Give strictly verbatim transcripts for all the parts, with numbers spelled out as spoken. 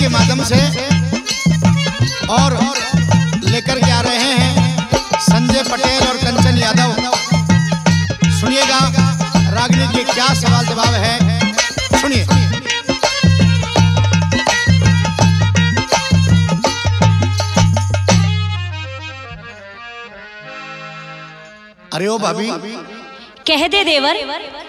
के माध्यम से और लेकर के आ रहे हैं संजय पटेल और कंचन यादव। सुनिएगा रागिनी जी क्या सवाल जवाब है, सुनिए। अरे ओ भाभी, कह दे देवर।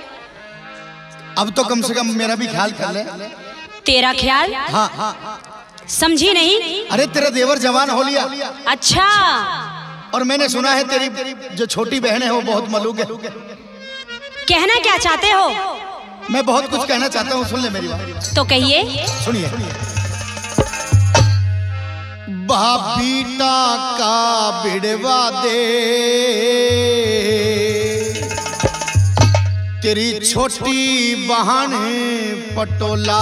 अब तो कम से कम मेरा भी ख्याल कर ले। तेरा ख्याल? हाँ हाँ। समझी नहीं? अरे तेरा देवर जवान हो लिया। अच्छा। और मैंने सुना है तेरी जो छोटी बहन है वो बहुत मलूक है। कहना क्या चाहते हो? मैं बहुत कुछ कहना चाहता हूँ, सुन ले मेरी बात। तो कहिए। सुनिए। बाबीटा का बिड़वा दे तेरी छोटी बहन पटोला,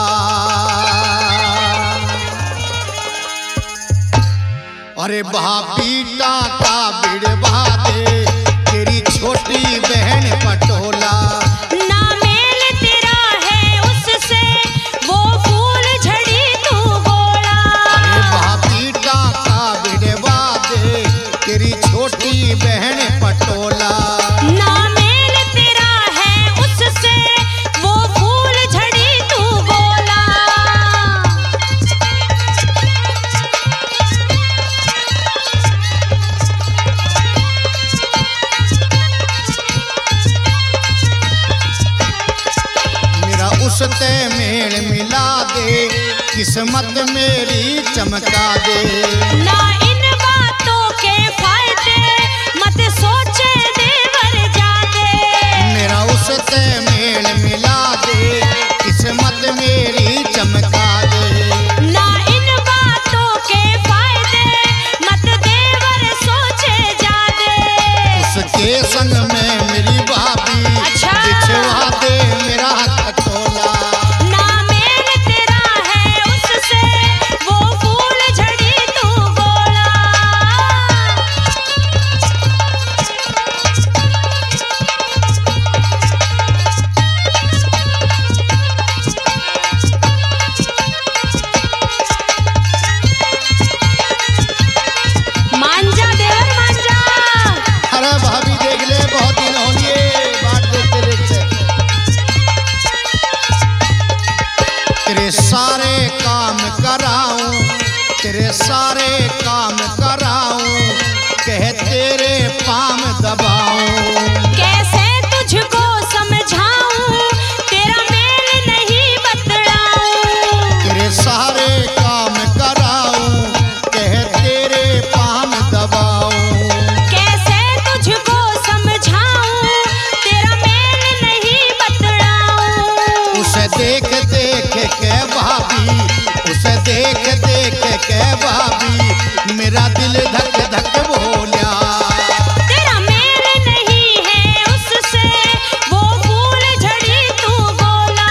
अरे बाबीटा का बिड़वा दे तेरी छोटी बहन पटोला। ना मेल तेरा है उससे वो फूल झड़ी तू गोला। अरे बाबीटा का बिड़वा दे तेरी छोटी बहन पटोला। ना मेल तेरा है उससे वो फूल झड़ी तू गोला। मेरा उससे मेल मिला दे, किस्मत मेरी चमका दे। ना इन बातों के फायदे मत सोचे देवर जादे। मेरा उससे मेल मिला दे, किस्मत मेरी चमका दे। ना इन बातों के फायदे मत देवर सोचे जादे। उसके संग में मेरी भाभी अच्छा। बिछवा दे मेरा खटोला। ना मेल तेरा है उससे वो फूल झड़ी तू गोला। मांजा देवर मांजा। अरे भाभी देख ले, बहुत दिन हो लिए बात देखते देखते। तेरे सारे काम कराऊं, तेरे सारे काम कराऊं, कह तेरे पाम दबाऊं। कैसे तुझको समझाऊं तेरा मेल नहीं बतलाऊं। तेरे सारे काम कराऊं, कह तेरे पाम दबाऊं। कैसे तुझको समझाऊं तेरा मेल नहीं बतलाऊं। उसे देख देख के भाभी, उसे देख देख के भाभी मेरा दिल धक धक बोला। तेरा मेल नहीं है उससे वो फूल झड़ी तू गोला।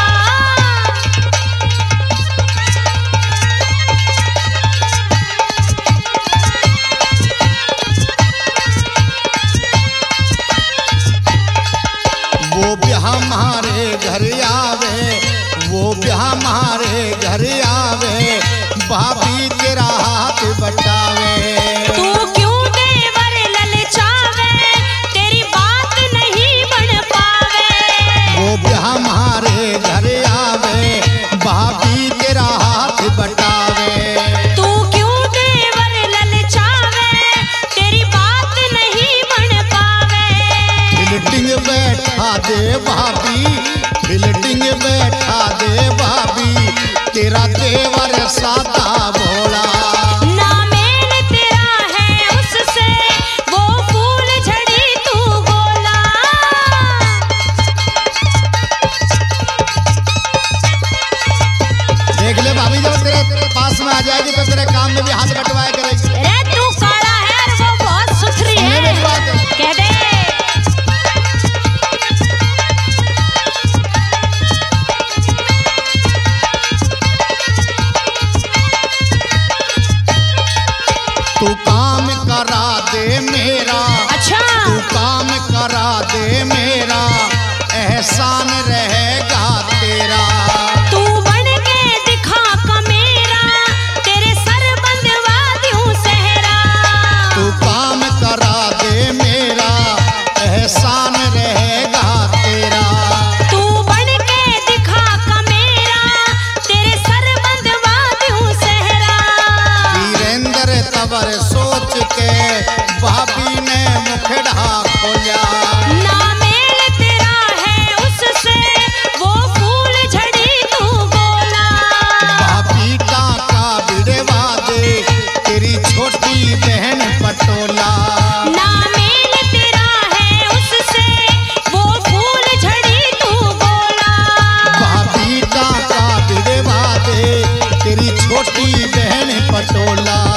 वो भी हमारे घर आवे, वो भी हमारे घर आवे, भाभी तेरा हाथ बटावे। तू क्यों देवर ललचावे तेरी बात नहीं बन पावे। वो भी हमारे घर आवे, भाभी तेरा हाथ बटावे। तू क्यों देवर ललचावे तेरी बात नहीं बन पावे। बिल्डिंग बैठा दे भाभी, बिल्डिंग बैठा दे भाभी, तेरा देवर सादा भोला। ना मेल तेरा है उससे वो फूल झड़ी तू गोला। देख ले भाभी, जब तेरे पास में आ जाएगी तो तेरे काम में भी हाथ बटवाया करेगी। अरे तू काला है और वो बहुत सुथरी सुनने है। मेरी बात। कह दे। तू काम करा दे मेरा, अच्छा। तू काम करा दे मेरा, एहसान रहेगा तेरा। तू बन के दिखा का मेरा छोटी बहन पटोला।